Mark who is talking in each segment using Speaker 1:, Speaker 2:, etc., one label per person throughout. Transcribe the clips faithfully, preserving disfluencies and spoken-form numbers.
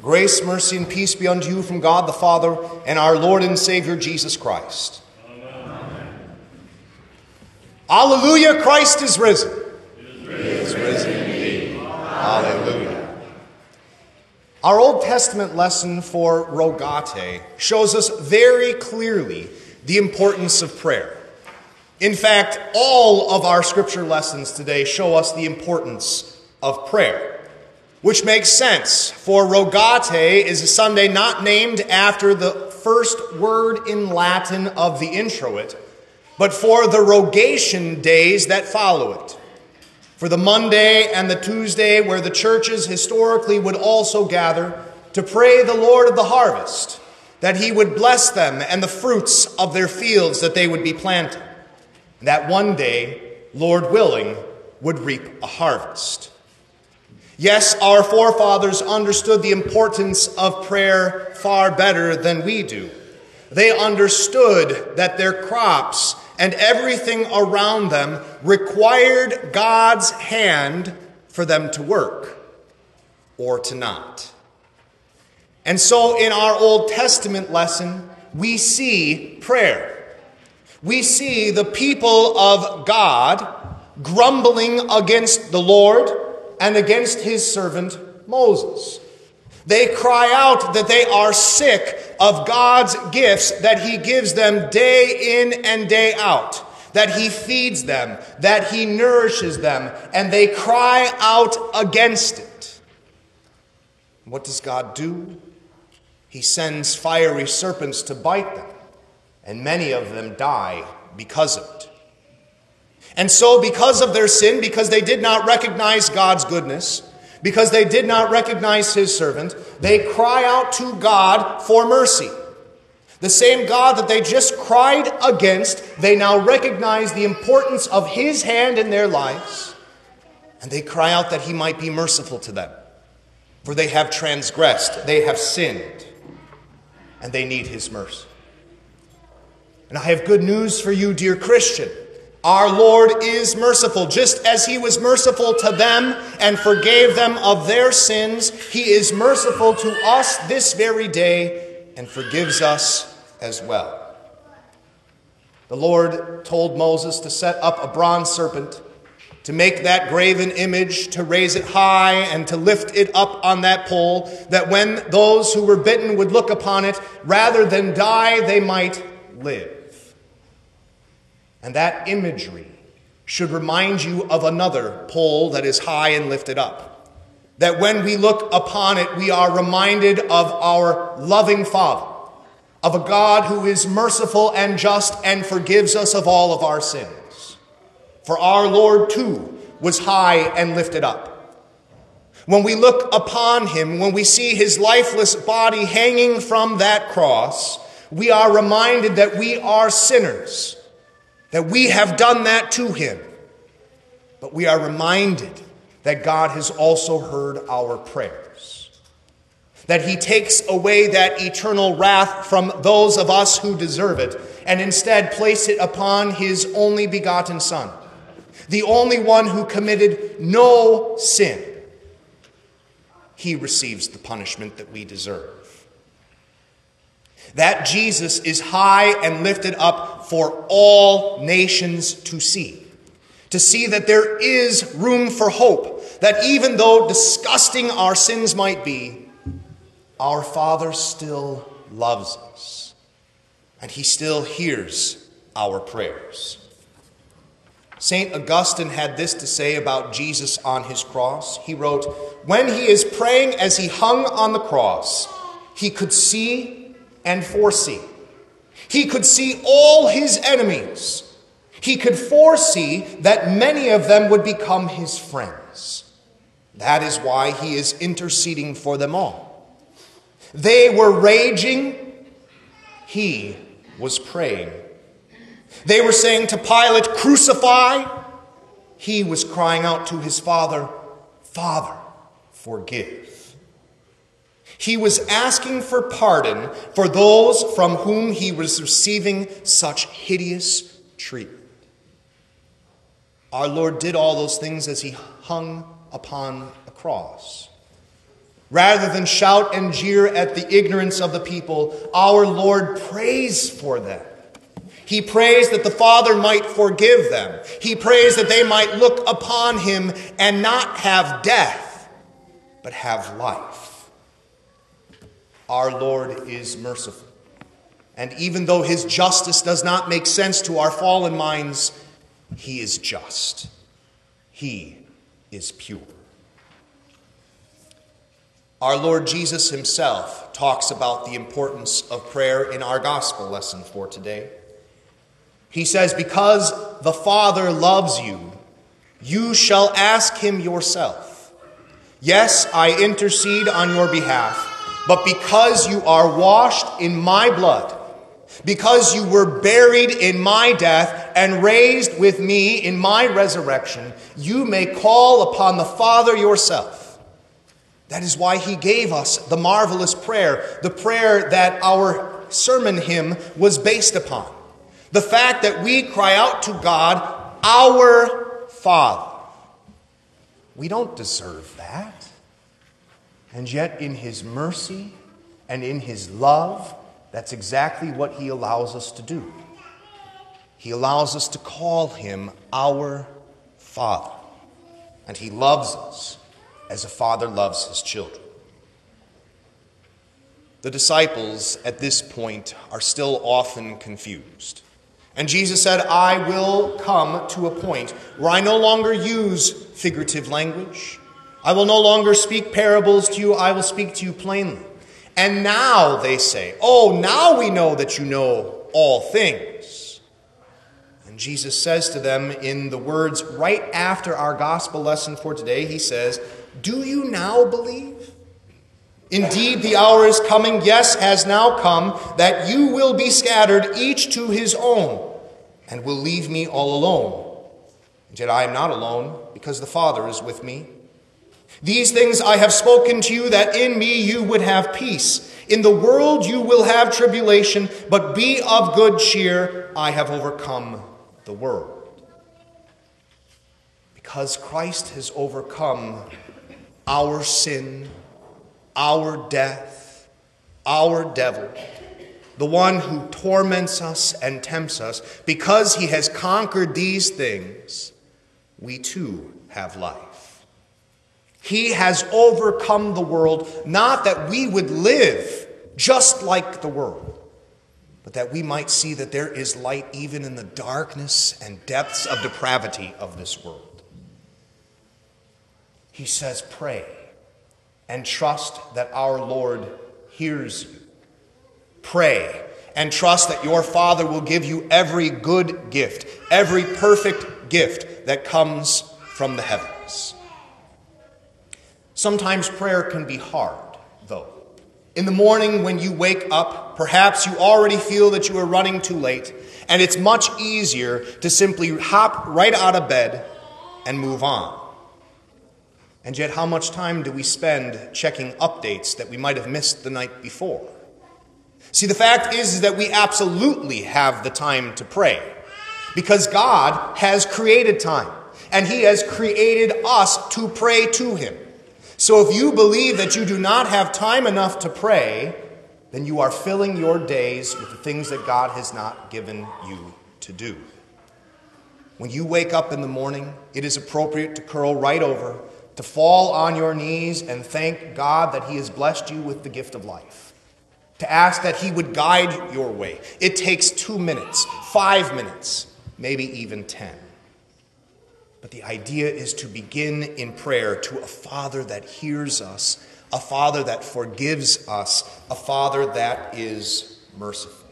Speaker 1: Grace, mercy, and peace be unto you from God the Father and our Lord and Savior Jesus Christ. Amen. Alleluia, Christ is risen. He is risen indeed. Alleluia. Our Old Testament lesson for Rogate shows us very clearly the importance of prayer. In fact, all of our scripture lessons today show us the importance of prayer. Which makes sense, for Rogate is a Sunday not named after the first word in Latin of the introit, but for the rogation days that follow it. For the Monday and the Tuesday where the churches historically would also gather to pray the Lord of the harvest, that he would bless them and the fruits of their fields that they would be planting, and that one day, Lord willing, would reap a harvest. Yes, our forefathers understood the importance of prayer far better than we do. They understood that their crops and everything around them required God's hand for them to work or to not. And so in our Old Testament lesson, we see prayer. We see the people of God grumbling against the Lord and against his servant Moses. They cry out that they are sick of God's gifts that he gives them day in and day out, that he feeds them, that he nourishes them, and they cry out against it. What does God do? He sends fiery serpents to bite them, and many of them die because of it. And so because of their sin, because they did not recognize God's goodness, because they did not recognize his servant, they cry out to God for mercy. The same God that they just cried against, they now recognize the importance of his hand in their lives, and they cry out that he might be merciful to them. For they have transgressed, they have sinned, and they need his mercy. And I have good news for you, dear Christian. Our Lord is merciful. Just as he was merciful to them and forgave them of their sins, he is merciful to us this very day and forgives us as well. The Lord told Moses to set up a bronze serpent, to make that graven image, to raise it high and to lift it up on that pole, that when those who were bitten would look upon it, rather than die, they might live. And that imagery should remind you of another pole that is high and lifted up. That when we look upon it, we are reminded of our loving Father, of a God who is merciful and just and forgives us of all of our sins. For our Lord, too, was high and lifted up. When we look upon him, when we see his lifeless body hanging from that cross, we are reminded that we are sinners, that we have done that to him. But we are reminded that God has also heard our prayers, that he takes away that eternal wrath from those of us who deserve it, and instead place it upon his only begotten Son, the only one who committed no sin. He receives the punishment that we deserve. That Jesus is high and lifted up for all nations to see. To see that there is room for hope. That even though disgusting our sins might be, our Father still loves us. And he still hears our prayers. Saint Augustine had this to say about Jesus on his cross. He wrote, "When he is praying as he hung on the cross, he could see and foresee. He could see all his enemies. He could foresee that many of them would become his friends. That is why he is interceding for them all. They were raging. He was praying. They were saying to Pilate, 'Crucify.' He was crying out to his Father, 'Father, forgive.' He was asking for pardon for those from whom he was receiving such hideous treatment. Our Lord did all those things as he hung upon a cross. Rather than shout and jeer at the ignorance of the people, our Lord prays for them. He prays that the Father might forgive them. He prays that they might look upon him and not have death, but have life. Our Lord is merciful. And even though his justice does not make sense to our fallen minds, he is just. He is pure. Our Lord Jesus himself talks about the importance of prayer in our gospel lesson for today. He says, because the Father loves you, you shall ask him yourself. Yes, I intercede on your behalf, but because you are washed in my blood, because you were buried in my death and raised with me in my resurrection, you may call upon the Father yourself. That is why he gave us the marvelous prayer, the prayer that our sermon hymn was based upon. The fact that we cry out to God, our Father. We don't deserve that. And yet in his mercy and in his love, that's exactly what he allows us to do. He allows us to call him our Father. And he loves us as a father loves his children. The disciples at this point are still often confused. And Jesus said, I will come to a point where I no longer use figurative language. I will no longer speak parables to you. I will speak to you plainly. And now they say, oh, now we know that you know all things. And Jesus says to them in the words right after our gospel lesson for today, he says, do you now believe? Indeed, the hour is coming, yes, has now come, that you will be scattered, each to his own, and will leave me all alone. And yet I am not alone, because the Father is with me. These things I have spoken to you, that in me you would have peace. In the world you will have tribulation, but be of good cheer. I have overcome the world. Because Christ has overcome our sin, our death, our devil, the one who torments us and tempts us, because he has conquered these things, we too have life. He has overcome the world, not that we would live just like the world, but that we might see that there is light even in the darkness and depths of depravity of this world. He says, pray and trust that our Lord hears you. Pray and trust that your Father will give you every good gift, every perfect gift that comes from the heavens. Sometimes prayer can be hard, though. In the morning when you wake up, perhaps you already feel that you are running too late, and it's much easier to simply hop right out of bed and move on. And yet, how much time do we spend checking updates that we might have missed the night before? See, the fact is, is that we absolutely have the time to pray, because God has created time, and he has created us to pray to him. So if you believe that you do not have time enough to pray, then you are filling your days with the things that God has not given you to do. When you wake up in the morning, it is appropriate to curl right over, to fall on your knees and thank God that he has blessed you with the gift of life. To ask that he would guide your way. It takes two minutes, five minutes, maybe even ten. But the idea is to begin in prayer to a Father that hears us, a Father that forgives us, a Father that is merciful.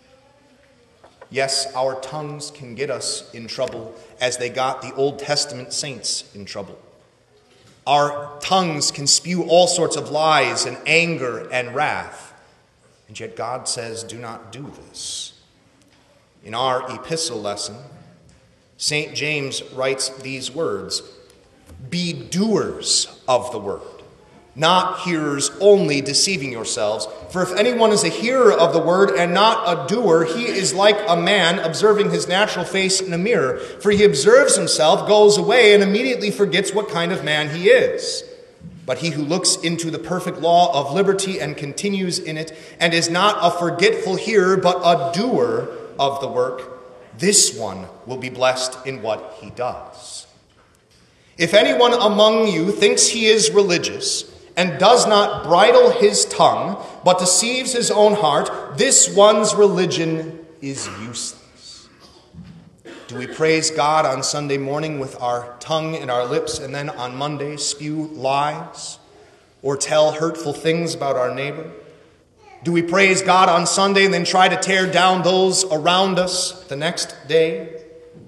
Speaker 1: Yes, our tongues can get us in trouble as they got the Old Testament saints in trouble. Our tongues can spew all sorts of lies and anger and wrath. And yet God says, do not do this. In our epistle lesson, Saint James writes these words, be doers of the word, not hearers only, deceiving yourselves. For if anyone is a hearer of the word and not a doer, he is like a man observing his natural face in a mirror. For he observes himself, goes away, and immediately forgets what kind of man he is. But he who looks into the perfect law of liberty and continues in it, and is not a forgetful hearer, but a doer of the work, this one will be blessed in what he does. If anyone among you thinks he is religious and does not bridle his tongue, but deceives his own heart, this one's religion is useless. Do we praise God on Sunday morning with our tongue and our lips, and then on Monday spew lies or tell hurtful things about our neighbor? Do we praise God on Sunday and then try to tear down those around us the next day?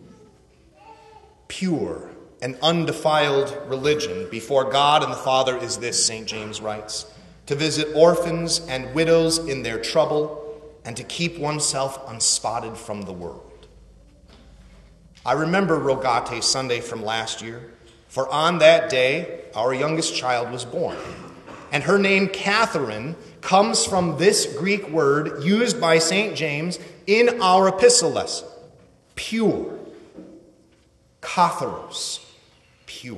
Speaker 1: Pure and undefiled religion before God and the Father is this, Saint James writes, to visit orphans and widows in their trouble and to keep oneself unspotted from the world. I remember Rogate Sunday from last year, for on that day our youngest child was born. And her name, Catherine, comes from this Greek word used by Saint James in our epistle lesson. Pure. Katharos. Pure.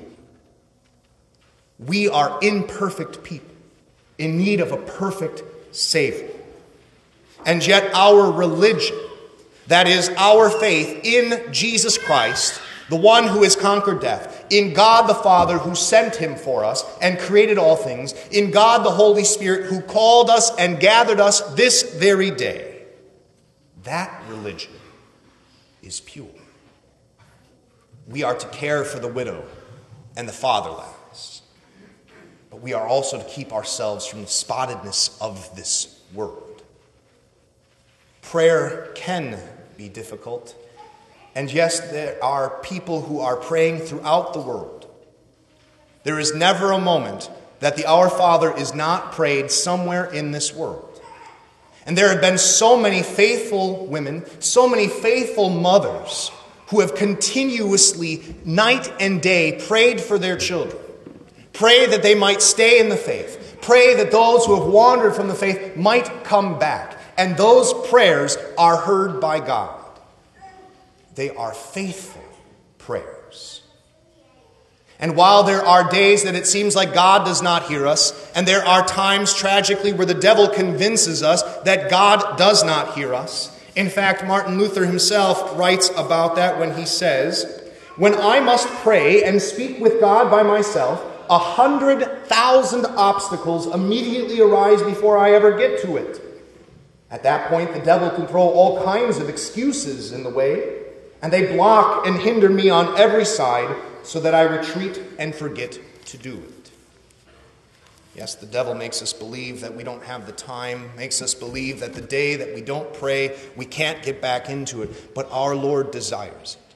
Speaker 1: We are imperfect people in need of a perfect Savior. And yet our religion, that is our faith in Jesus Christ, the one who has conquered death, in God the Father who sent him for us and created all things, in God the Holy Spirit who called us and gathered us this very day, that religion is pure. We are to care for the widow and the fatherless, but we are also to keep ourselves from the spottedness of this world. Prayer can be difficult. And yes, there are people who are praying throughout the world. There is never a moment that the Our Father is not prayed somewhere in this world. And there have been so many faithful women, so many faithful mothers who have continuously, night and day, prayed for their children. Pray that they might stay in the faith. Pray that those who have wandered from the faith might come back. And those prayers are heard by God. They are faithful prayers. And while there are days that it seems like God does not hear us, and there are times tragically where the devil convinces us that God does not hear us. In fact, Martin Luther himself writes about that when he says, "When I must pray and speak with God by myself, a hundred thousand obstacles immediately arise before I ever get to it. At that point, the devil can throw all kinds of excuses in the way, and they block and hinder me on every side so that I retreat and forget to do it." Yes, the devil makes us believe that we don't have the time, makes us believe that the day that we don't pray, we can't get back into it, but our Lord desires it.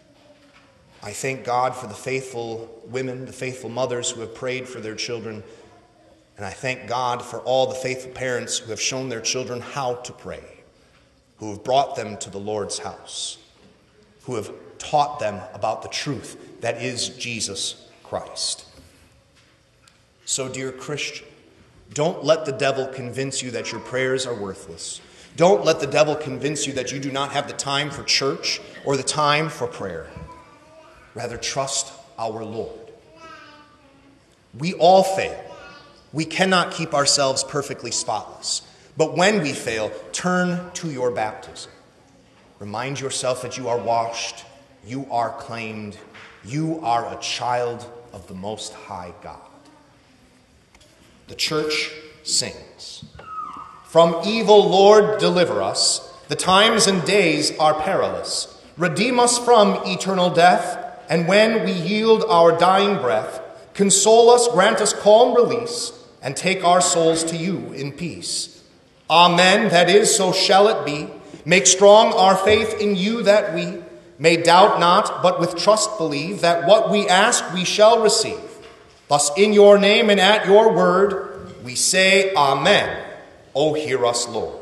Speaker 1: I thank God for the faithful women, the faithful mothers who have prayed for their children, and I thank God for all the faithful parents who have shown their children how to pray, who have brought them to the Lord's house, who have taught them about the truth that is Jesus Christ. So, dear Christian, don't let the devil convince you that your prayers are worthless. Don't let the devil convince you that you do not have the time for church or the time for prayer. Rather, trust our Lord. We all fail. We cannot keep ourselves perfectly spotless. But when we fail, turn to your baptism. Remind yourself that you are washed, you are claimed, you are a child of the Most High God. The church sings, "From evil, Lord, deliver us. The times and days are perilous. Redeem us from eternal death, and when we yield our dying breath, console us, grant us calm release, and take our souls to you in peace. Amen, that is, so shall it be. Make strong our faith in you that we may doubt not, but with trust believe that what we ask we shall receive. Thus in your name and at your word we say Amen. O hear us, Lord.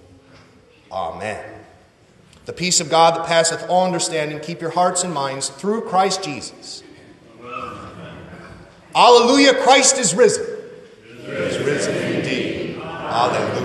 Speaker 1: Amen. The peace of God that passeth all understanding, keep your hearts and minds through Christ Jesus. Amen. Alleluia, Christ is risen. He is risen indeed. Alleluia.